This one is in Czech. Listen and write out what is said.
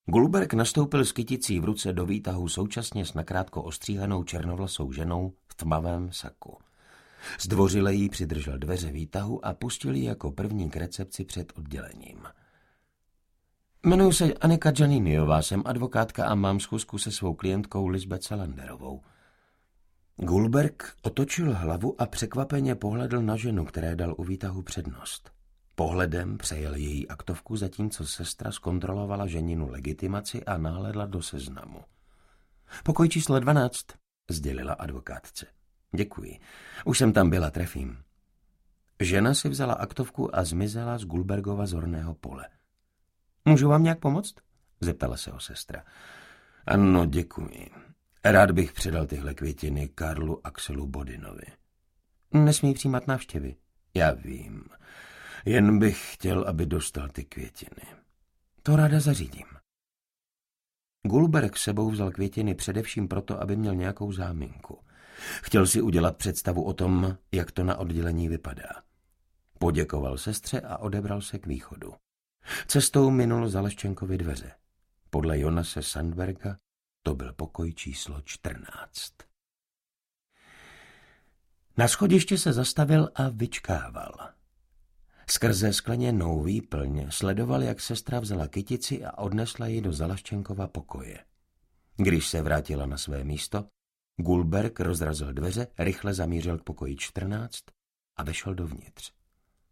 Gulberg nastoupil s kyticí v ruce do výtahu současně s nakrátko ostříhanou černovlasou ženou v tmavém saku. Zdvořile jí přidržel dveře výtahu a pustil ji jako první k recepci před oddělením. Jmenuji se Anika Janiniová, jsem advokátka a mám schůzku se svou klientkou Lisbeth Salanderovou. Gulberg otočil hlavu a překvapeně pohledl na ženu, které dal u výtahu přednost. Pohledem přejel její aktovku, zatímco sestra zkontrolovala ženinu legitimaci a nahlédla do seznamu. Pokoj číslo 12, sdělila advokátce. Děkuji, už jsem tam byla, trefím. Žena si vzala aktovku a zmizela z Gulbergova zorného pole. Můžu vám nějak pomoct? Zeptala se ho sestra. Ano, děkuji. Rád bych předal tyhle květiny Karlu Axelu Bodinovi. Nesmí přijímat návštěvy. Já vím. Jen bych chtěl, aby dostal ty květiny. To ráda zařídím. Gulberg sebou vzal květiny především proto, aby měl nějakou záminku. Chtěl si udělat představu o tom, jak to na oddělení vypadá. Poděkoval sestře a odebral se k východu. Cestou minul Zaleščenkovi dveře. Podle Jonase Sandberga to byl pokoj číslo 14. Na schodišti se zastavil a vyčkával. Skrze skleněnou výplň sledoval, jak sestra vzala kytici a odnesla ji do Zalaščenkova pokoje. Když se vrátila na své místo, Gulberg rozrazil dveře, rychle zamířil k pokoji 14 a vešel dovnitř.